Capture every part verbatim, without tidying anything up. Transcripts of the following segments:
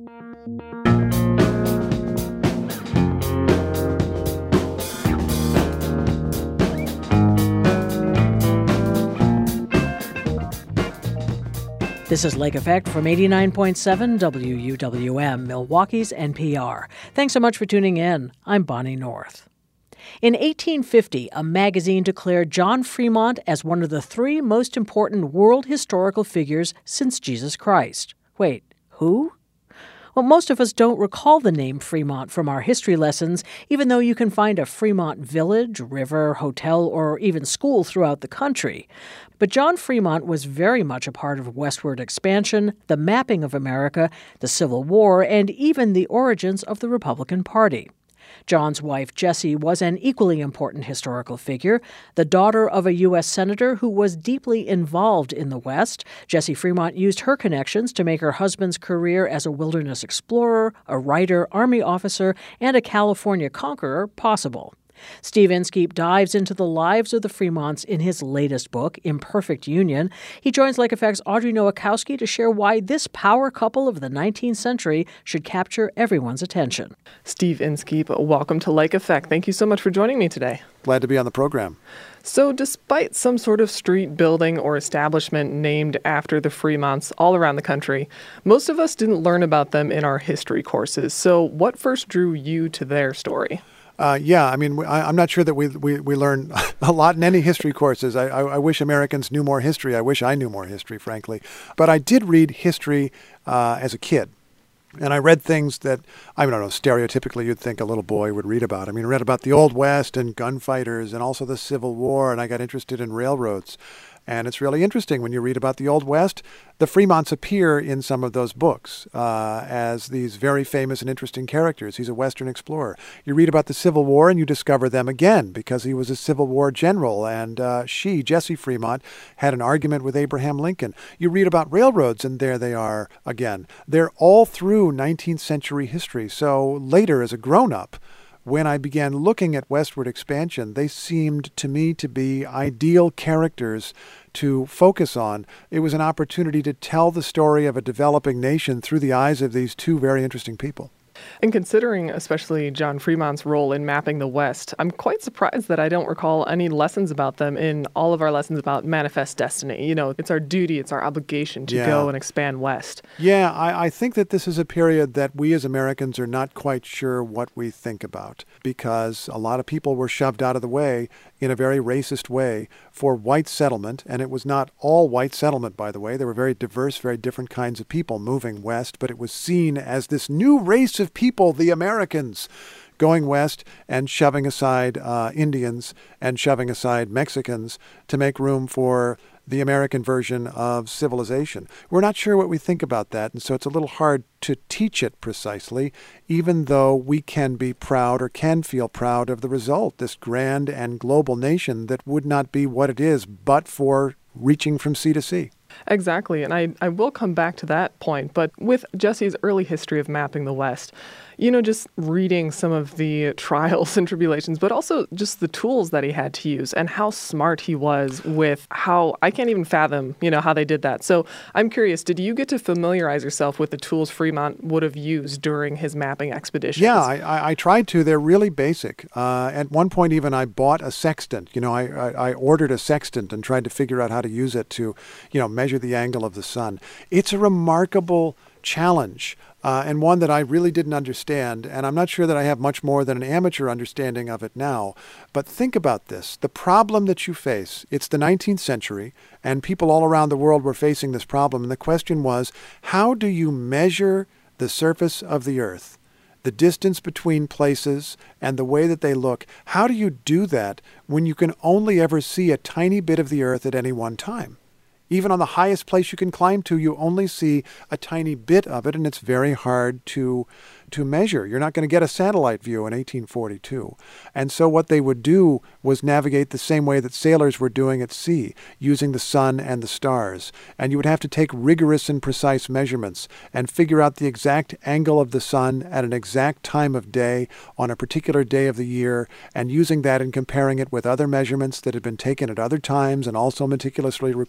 This is Lake Effect from eighty-nine point seven W U W M, Milwaukee's N P R. Thanks so much for tuning in. I'm Bonnie North. In eighteen fifty, a magazine declared John Fremont as one of the three most important world historical figures since Jesus Christ. Wait, who? Well, most of us don't recall the name Fremont from our history lessons, even though you can find a Fremont village, river, hotel, or even school throughout the country. But John Fremont was very much a part of westward expansion, the mapping of America, the Civil War, and even the origins of the Republican Party. John's wife, Jessie, was an equally important historical figure, the daughter of a U S senator who was deeply involved in the West. Jessie Fremont used her connections to make her husband's career as a wilderness explorer, a writer, Army officer, and a California conqueror possible. Steve Inskeep dives into the lives of the Fremonts in his latest book, Imperfect Union. He joins Lake Effect's Audrey Nowakowski to share why this power couple of the nineteenth century should capture everyone's attention. Steve Inskeep, welcome to Lake Effect. Thank you so much for joining me today. Glad to be on the program. So despite some sort of street building or establishment named after the Fremonts all around the country, most of us didn't learn about them in our history courses. So what first drew you to their story? Uh, yeah, I mean, I, I'm not sure that we, we, we learn a lot in any history courses. I, I, I wish Americans knew more history. I wish I knew more history, frankly. But I did read history uh, as a kid. And I read things that, I don't know, stereotypically you'd think a little boy would read about. I mean, I read about the Old West and gunfighters and also the Civil War, and I got interested in railroads. And it's really interesting when you read about the Old West. The Fremonts appear in some of those books uh, as these very famous and interesting characters. He's a Western explorer. You read about the Civil War and you discover them again because he was a Civil War general. And uh, she, Jessie Fremont, had an argument with Abraham Lincoln. You read about railroads and there they are again. They're all through nineteenth century history. So later, as a grown-up, when I began looking at westward expansion, they seemed to me to be ideal characters to focus on. It was an opportunity to tell the story of a developing nation through the eyes of these two very interesting people. And considering especially John Fremont's role in mapping the West, I'm quite surprised that I don't recall any lessons about them in all of our lessons about Manifest Destiny. You know, it's our duty, it's our obligation to yeah. go and expand West. Yeah, I, I think that this is a period that we as Americans are not quite sure what we think about because a lot of people were shoved out of the way in a very racist way for white settlement. And it was not all white settlement, by the way. There were very diverse, very different kinds of people moving west, but it was seen as this new race of people, the Americans, going west and shoving aside uh, Indians and shoving aside Mexicans to make room for the American version of civilization. We're not sure what we think about that, and so it's a little hard to teach it precisely, even though we can be proud or can feel proud of the result, this grand and global nation that would not be what it is but for reaching from sea to sea. Exactly, and I, I will come back to that point, but with Jessie's early history of mapping the West, you know, just reading some of the trials and tribulations, but also just the tools that he had to use and how smart he was with how, I can't even fathom, you know, how they did that. So I'm curious, did you get to familiarize yourself with the tools Fremont would have used during his mapping expeditions? Yeah, I, I, I tried to. They're really basic. Uh, at one point even I bought a sextant. You know, I, I, I ordered a sextant and tried to figure out how to use it to, you know, measure the angle of the sun. It's a remarkable challenge. Uh, and one that I really didn't understand, and I'm not sure that I have much more than an amateur understanding of it now. But think about this. The problem that you face, it's the nineteenth century, and people all around the world were facing this problem. And the question was, how do you measure the surface of the Earth, the distance between places, and the way that they look? How do you do that when you can only ever see a tiny bit of the Earth at any one time? Even on the highest place you can climb to, you only see a tiny bit of it, and it's very hard to to measure. You're not going to get a satellite view in eighteen forty-two. And so what they would do was navigate the same way that sailors were doing at sea, using the sun and the stars. And you would have to take rigorous and precise measurements and figure out the exact angle of the sun at an exact time of day on a particular day of the year, and using that and comparing it with other measurements that had been taken at other times and also meticulously recorded. You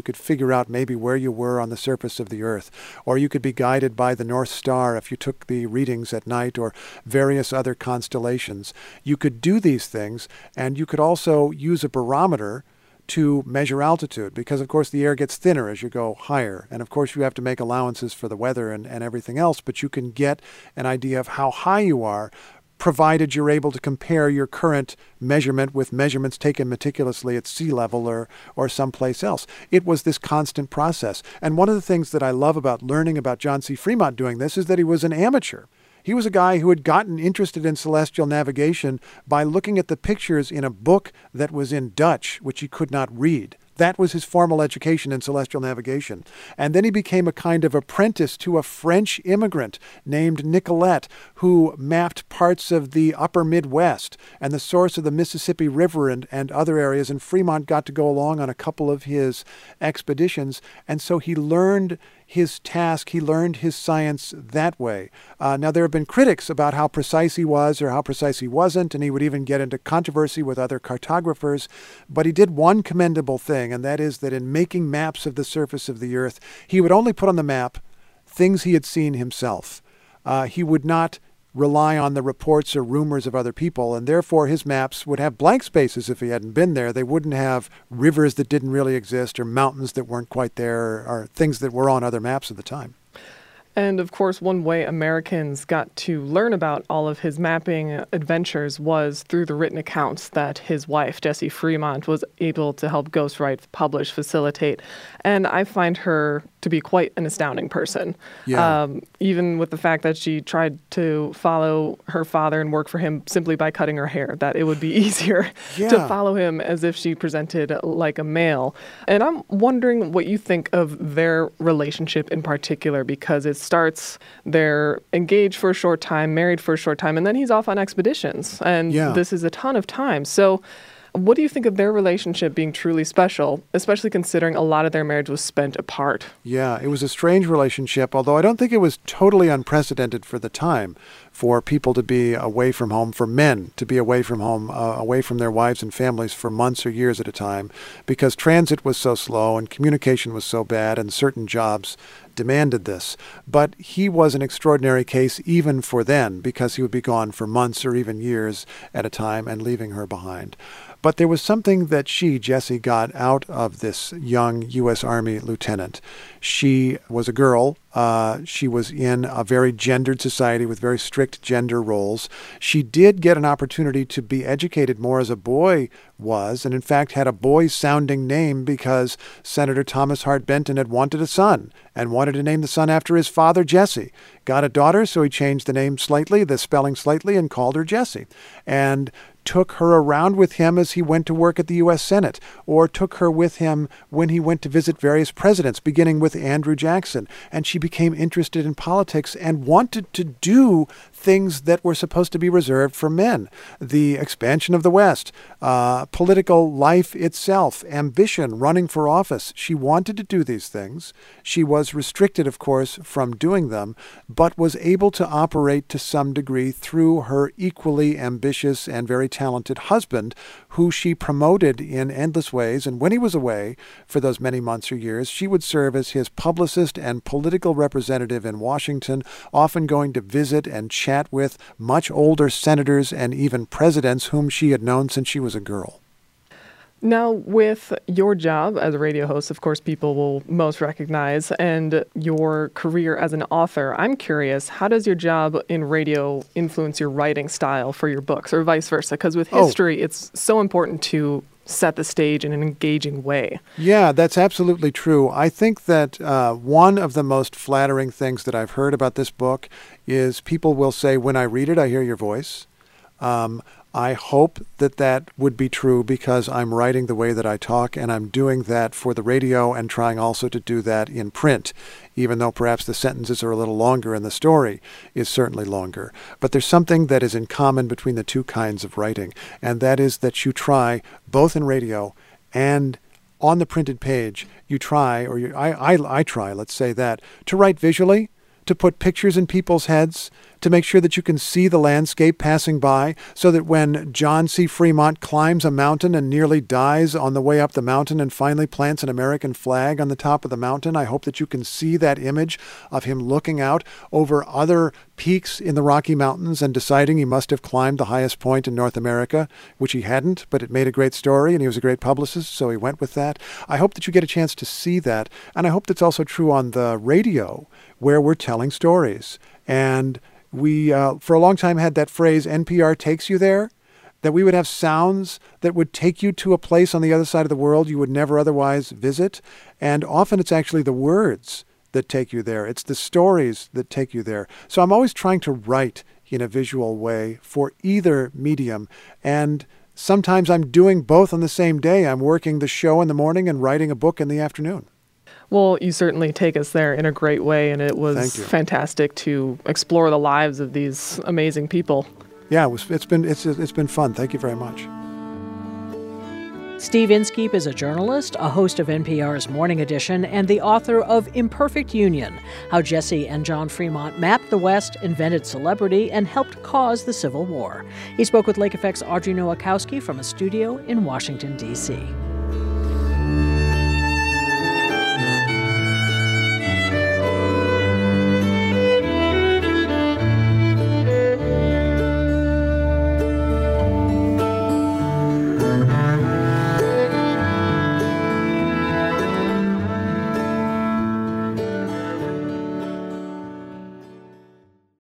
could figure out maybe where you were on the surface of the earth. Or you could be guided by the North Star if you took the readings at night, or various other constellations. You could do these things, and you could also use a barometer to measure altitude, because of course the air gets thinner as you go higher. And of course you have to make allowances for the weather and, and everything else, but you can get an idea of how high you are, provided you're able to compare your current measurement with measurements taken meticulously at sea level or, or someplace else. It was this constant process. And one of the things that I love about learning about John C. Fremont doing this is that he was an amateur. He was a guy who had gotten interested in celestial navigation by looking at the pictures in a book that was in Dutch, which he could not read. That was his formal education in celestial navigation. And then he became a kind of apprentice to a French immigrant named Nicolet, who mapped parts of the upper Midwest and the source of the Mississippi River and, and other areas. And Fremont got to go along on a couple of his expeditions. And so he learned his task, he learned his science that way. Uh, now, there have been critics about how precise he was or how precise he wasn't, and he would even get into controversy with other cartographers. But he did one commendable thing, and that is that in making maps of the surface of the earth, he would only put on the map things he had seen himself. Uh, he would not rely on the reports or rumors of other people, and therefore his maps would have blank spaces if he hadn't been there. They wouldn't have rivers that didn't really exist or mountains that weren't quite there or things that were on other maps at the time. And of course, one way Americans got to learn about all of his mapping adventures was through the written accounts that his wife, Jessie Fremont, was able to help ghostwrite, publish, facilitate. And I find her to be quite an astounding person. Yeah. Um, even with the fact that she tried to follow her father and work for him simply by cutting her hair, that it would be easier Yeah. to follow him as if she presented like a male. And I'm wondering what you think of their relationship in particular, because it starts, they're engaged for a short time, married for a short time, and then he's off on expeditions. And Yeah. this is a ton of time. So what do you think of their relationship being truly special, especially considering a lot of their marriage was spent apart? Yeah, it was a strange relationship, although I don't think it was totally unprecedented for the time for people to be away from home, for men to be away from home, uh, away from their wives and families for months or years at a time, because transit was so slow and communication was so bad and certain jobs demanded this. But he was an extraordinary case even for then, because he would be gone for months or even years at a time and leaving her behind. But there was something that she, Jessie, got out of this young U S Army lieutenant. She was a girl. Uh, she was in a very gendered society with very strict gender roles. She did get an opportunity to be educated more as a boy was, and in fact had a boy-sounding name because Senator Thomas Hart Benton had wanted a son and wanted to name the son after his father, Jesse. Got a daughter, so he changed the name slightly, the spelling slightly, and called her Jessie. And took her around with him as he went to work at the U S Senate, or took her with him when he went to visit various presidents, beginning with Andrew Jackson. And she became interested in politics and wanted to do things that were supposed to be reserved for men. The expansion of the West, uh, political life itself, ambition, running for office. She wanted to do these things. She was restricted, of course, from doing them, but was able to operate to some degree through her equally ambitious and very talented husband, who she promoted in endless ways. And when he was away for those many months or years, she would serve as his publicist and political representative in Washington, often going to visit and chat with much older senators and even presidents whom she had known since she was a girl. Now, with your job as a radio host, of course, people will most recognize, and your career as an author, I'm curious, how does your job in radio influence your writing style for your books, or vice versa? Because with history, oh. it's so important to set the stage in an engaging way. Yeah, that's absolutely true. I think that uh, one of the most flattering things that I've heard about this book is people will say, when I read it, I hear your voice. Um, I hope that that would be true because I'm writing the way that I talk, and I'm doing that for the radio and trying also to do that in print, even though perhaps the sentences are a little longer and the story is certainly longer. But there's something that is in common between the two kinds of writing, and that is that you try, both in radio and on the printed page, you try, or you, I, I, I try, let's say that, to write visually, to put pictures in people's heads, to make sure that you can see the landscape passing by, so that when John C. Fremont climbs a mountain and nearly dies on the way up the mountain and finally plants an American flag on the top of the mountain, I hope that you can see that image of him looking out over other peaks in the Rocky Mountains and deciding he must have climbed the highest point in North America, which he hadn't, but it made a great story and he was a great publicist, so he went with that. I hope that you get a chance to see that, and I hope that's also true on the radio, where we're telling stories. And we, uh, for a long time, had that phrase, N P R takes you there, that we would have sounds that would take you to a place on the other side of the world you would never otherwise visit. And often it's actually the words that take you there. It's the stories that take you there. So I'm always trying to write in a visual way for either medium. And sometimes I'm doing both on the same day. I'm working the show in the morning and writing a book in the afternoon. Well, you certainly take us there in a great way, and it was fantastic to explore the lives of these amazing people. Yeah, it was, it's been it's it's been fun. Thank you very much. Steve Inskeep is a journalist, a host of N P R's Morning Edition, and the author of Imperfect Union: How Jesse and John Fremont Mapped the West, Invented Celebrity, and Helped Cause the Civil War. He spoke with Lake Effect's Audrey Nowakowski from a studio in Washington, D C